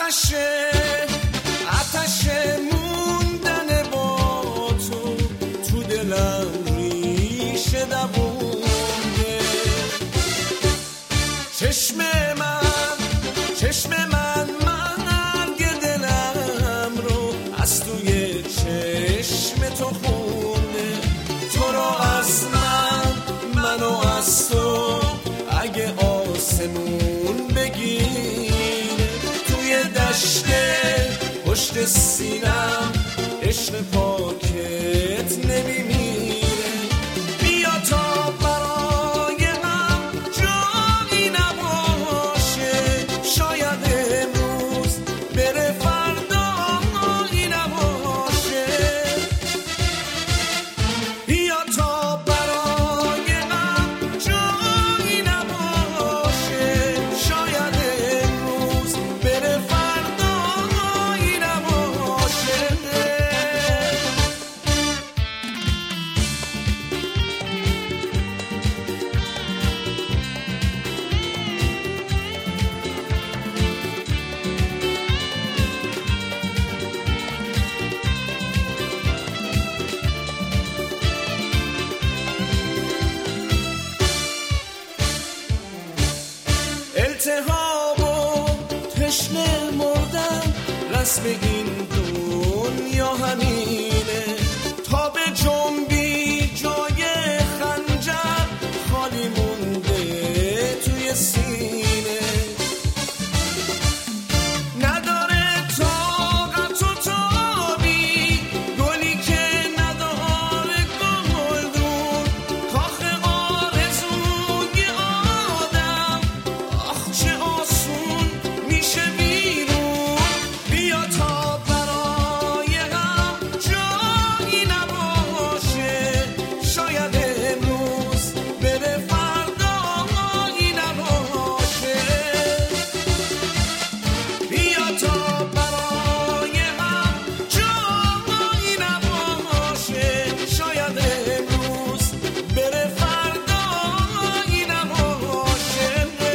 آتش موندن با تو دلم ریشه دوونده. چشم من مرگ دلم رو از توی چشم تو خونده. تو رو از منو از تو اگه آسمون بگیره، توی دشت پشت سینم عشق پاکت نمیمیره. بیا تا برای هم جایی نباشه، شاید امروز بره فردایی نباشه. بیا تا برای هم جایی نباشه، شاید امروز بره فردایی نباشه. التهاب و تشنه مردن، رسم این دنیا همینه. تا به جنبی جای خنجر خالی مونده توی سینه. نداره طاقت و تابی گلی که نداره گلدون. کاخ آرزوی آدم آخ چه آسون میشه بیرون. بیا تا برای هم جایی نباشه، شاید امروز بره فردایی نباشه. بیا تا برای هم جایی نباشه، شاید امروز بره فردایی نباشه.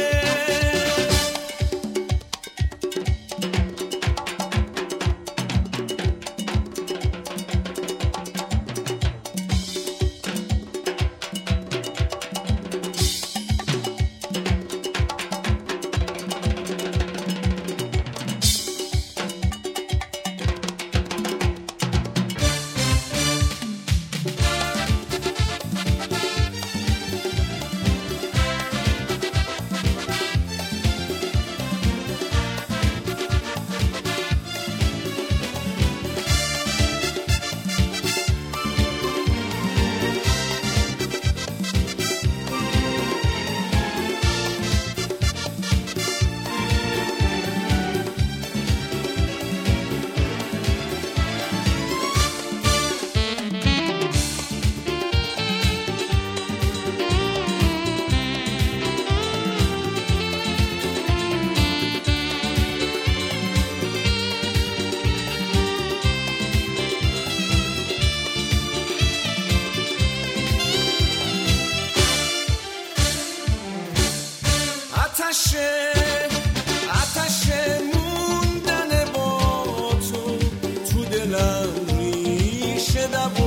آتش موندن با تو دلم ریشه دوونده.